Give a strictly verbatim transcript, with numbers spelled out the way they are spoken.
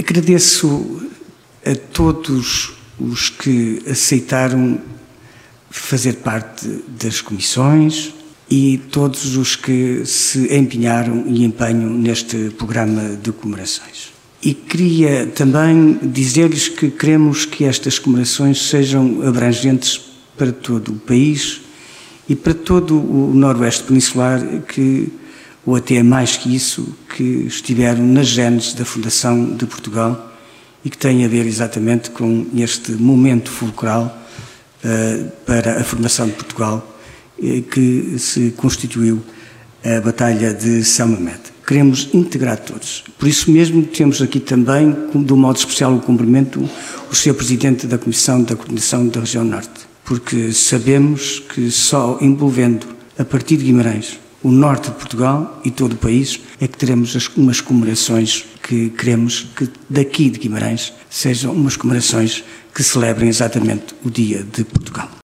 Agradeço a todos os que aceitaram fazer parte das comissões e todos os que se empenharam e empenham neste programa de comemorações. E queria também dizer-lhes que queremos que estas comemorações sejam abrangentes para todo o país e para todo o Noroeste Peninsular, que, ou até mais que isso, que estiveram nas genes da fundação de Portugal e que têm a ver exatamente com este momento fulcral uh, para a formação de Portugal, uh, que se constituiu a Batalha de São Mamede. Queremos integrar todos. Por isso mesmo temos aqui também, de um modo especial, o cumprimento o senhor Presidente da Comissão da Coordenação da Região Norte, porque sabemos que só envolvendo, a partir de Guimarães, o norte de Portugal e todo o país, é que teremos as, umas comemorações que queremos que daqui de Guimarães sejam umas comemorações que celebrem exatamente o Dia de Portugal.